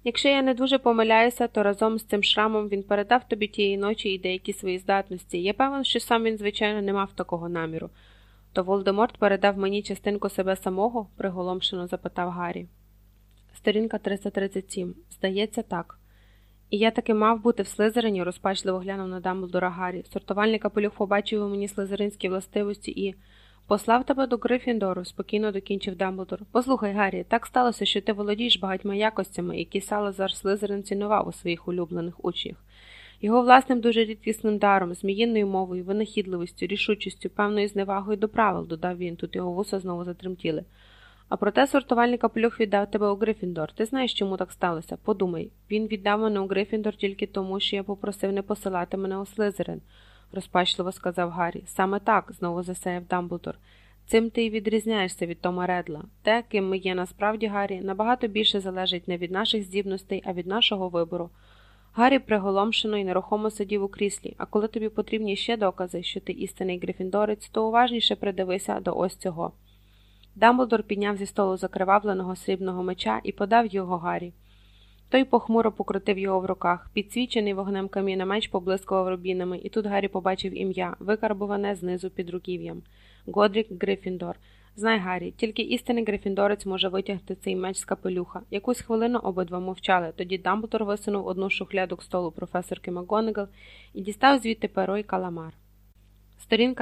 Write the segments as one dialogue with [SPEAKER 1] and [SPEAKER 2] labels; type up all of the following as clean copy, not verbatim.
[SPEAKER 1] Якщо я не дуже помиляюся, то разом з цим шрамом він передав тобі тієї ночі і деякі свої здатності. Я певен, що сам він, звичайно, не мав такого наміру. То Волдеморт передав мені частинку себе самого? Приголомшено запитав Гаррі. Сторінка 337. Здається, так. І я таки мав бути в Слизерині, розпачливо глянув на Дамблдора Гаррі. Сортувальний капелюх побачив у мені слизеринські властивості і... Послав тебе до Гриффіндору, спокійно докінчив Дамблдор. Послухай, Гаррі, так сталося, що ти володієш багатьма якостями, які Салазар Слизерин цінував у своїх улюблених учнях. Його власним дуже рідкісним даром, зміїною мовою, винахідливістю, рішучістю, певною зневагою до правил, додав він, тут його вуса знову затремтіли. А проте сортувальний капелюх віддав тебе у Гриффіндор. Ти знаєш, чому так сталося? Подумай, він віддав мене у Гриффіндор тільки тому, що я попросив не посилати мене у Слизерин, розпачливо сказав Гаррі. Саме так, знову засяяв Дамблдор. Цим ти й відрізняєшся від Тома Редла. Те, ким ми є насправді, Гаррі, набагато більше залежить не від наших здібностей, а від нашого вибору. Гаррі приголомшено і нерухомо сидів у кріслі, а коли тобі потрібні ще докази, що ти істинний грифіндорець, то уважніше придивися до ось цього. Дамблдор підняв зі столу закривавленого срібного меча і подав його Гаррі. Той похмуро покрутив його в руках. Підсвічений вогнем каміна меч поблискував рубінами, і тут Гаррі побачив ім'я, викарбуване знизу під руків'ям. Годрік Гриффіндор. Знай, Гаррі, тільки істинний грифіндорець може витягти цей меч з капелюха. Якусь хвилину обидва мовчали, тоді Дамблдор висунув одну шухляду к столу професорки МакГонагал і дістав звідти перо й каламар. Сторінка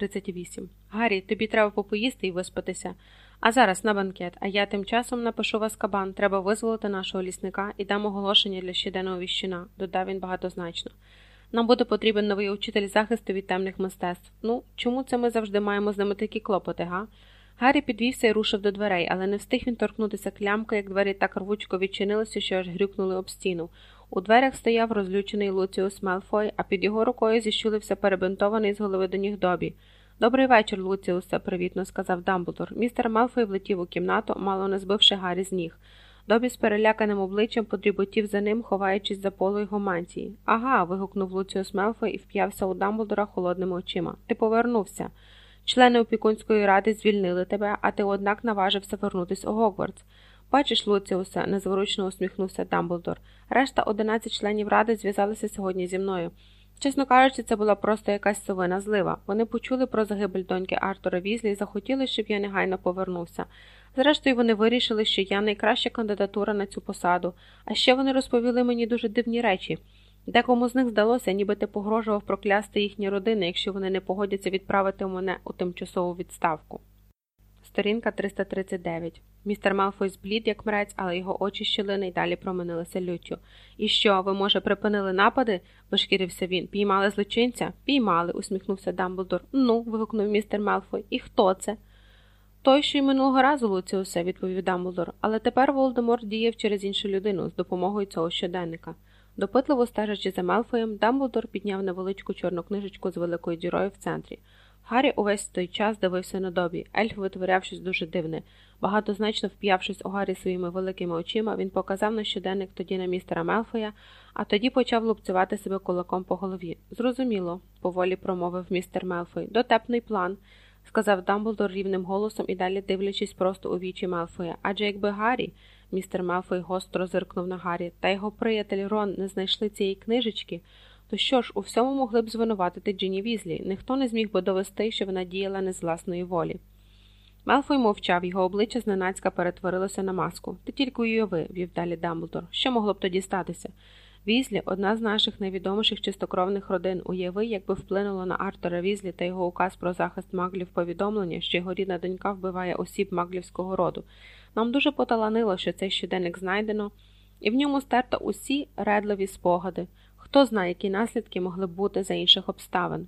[SPEAKER 1] 338. Гаррі, тобі треба попоїсти і виспатися. А зараз на банкет, а я тим часом напишу в Азкабан. Треба визволити нашого лісника і дам оголошення для щоденного віщуна, додав він багатозначно. Нам буде потрібен новий учитель захисту від темних мистецтв. Ну, чому це ми завжди маємо з ними такі клопоти, га? Гаррі підвівся і рушив до дверей, але не встиг він торкнутися клямки, як двері так рвучко відчинилися, що аж грюкнули об стіну. У дверях стояв розлючений Луціус Мелфой, а під його рукою зіщулився перебинтований з голови до ніг Добі. «Добрий вечір, Луціусе», – привітно сказав Дамблдор. Містер Мелфой влетів у кімнату, мало не збивши Гаррі з ніг. Добі з переляканим обличчям подріботів за ним, ховаючись за полу його мантії. «Ага», – вигукнув Луціус Мелфой і вп'явся у Дамблдора холодними очима. «Ти повернувся. Члени опікунської ради звільнили тебе, а ти, однак, наважився вернутись у Гогвартс. Бачиш, Луціусе», – незворучно усміхнувся Дамблдор. «Решта 11 членів ради зв'язалися сьогодні зі мною. Чесно кажучи, це була просто якась совина злива. Вони почули про загибель доньки Артура Візлі і захотіли, щоб я негайно повернувся. Зрештою, вони вирішили, що я найкраща кандидатура на цю посаду. А ще вони розповіли мені дуже дивні речі. Декому з них здалося, ніби ти погрожував проклясти їхні родини, якщо вони не погодяться відправити мене у тимчасову відставку». Сторінка 339. Містер Малфой зблід, як мрець, але його очі щілини й далі променилися люттю. «І що, ви, може, припинили напади?» – вишкірився він. «Піймали злочинця?» «Піймали», – усміхнувся Дамблдор. «Ну», – вигукнув містер Малфой. «І хто це?» «Той, що й минулого разу, Луціусе», – відповів Дамблдор. «Але тепер Волдеморт діяв через іншу людину з допомогою цього щоденника». Допитливо стежачи за Малфоєм, Дамблдор підняв невеличку чорну книжечку з великою дірою в центрі. Гаррі увесь той час дивився на Добі. Ельф витворяв щось дуже дивне. Багатозначно вп'явшись у Гаррі своїми великими очима, він показав на щоденник тоді на містера Мелфоя, а тоді почав лупцювати себе кулаком по голові. «Зрозуміло», – поволі промовив містер Мелфой. «Дотепний план», – сказав Дамблдор рівним голосом і далі дивлячись просто у вічі Мелфоя. «Адже якби Гаррі...» – містер Мелфой гостро зиркнув на Гаррі. «Та його приятель Рон не знайшли цієї книжечки...» То що ж, у всьому могли б звинуватити Джині Візлі. Ніхто не зміг би довести, що вона діяла не з власної волі. Мелфой мовчав, його обличчя зненацька перетворилося на маску. «Ти тільки уяви», – вів далі Дамблдор. «Що могло б тоді статися? Візлі – одна з наших найвідоміших чистокровних родин. Уяви, якби вплинуло на Артура Візлі та його указ про захист маглів повідомлення, що його рідна донька вбиває осіб маглівського роду. Нам дуже поталанило, що цей щоденник знайдено, і в ньому стерто усі Редлові спогади. Хто знає, які наслідки могли б бути за інших обставин».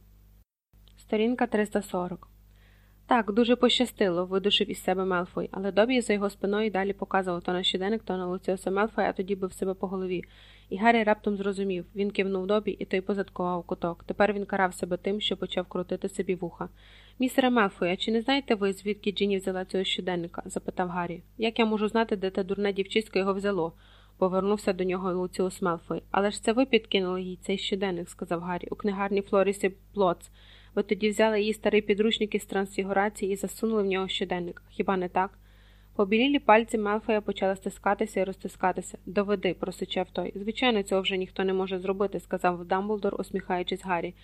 [SPEAKER 1] Сторінка 340. «Так, дуже пощастило», – видушив із себе Мелфой, але Добі за його спиною далі показував то на щоденник, то на Луціуса Мелфоя, а тоді бив себе по голові. І Гаррі раптом зрозумів. Він кивнув Добі, і той позадкував куток. Тепер він карав себе тим, що почав крутити собі вуха. «Містере Мелфой, а чи не знаєте ви, звідки Джині взяла цього щоденника?» – запитав Гаррі. «Як я можу знати, де те дурне дівчисько його взяло?» – повернувся до нього Луціус Мелфой. «Але ж це ви підкинули їй цей щоденник», – сказав Гаррі, – «у книгарні Флорісі Плотс. Ви тоді взяли її старий підручник із трансфігурації і засунули в нього щоденник. Хіба не так?» Побілілі пальці Мелфоя почали стискатися і розтискатися. «Доведи», – просичав той. «Звичайно, цього вже ніхто не може зробити», – сказав Дамблдор, усміхаючись Гаррі.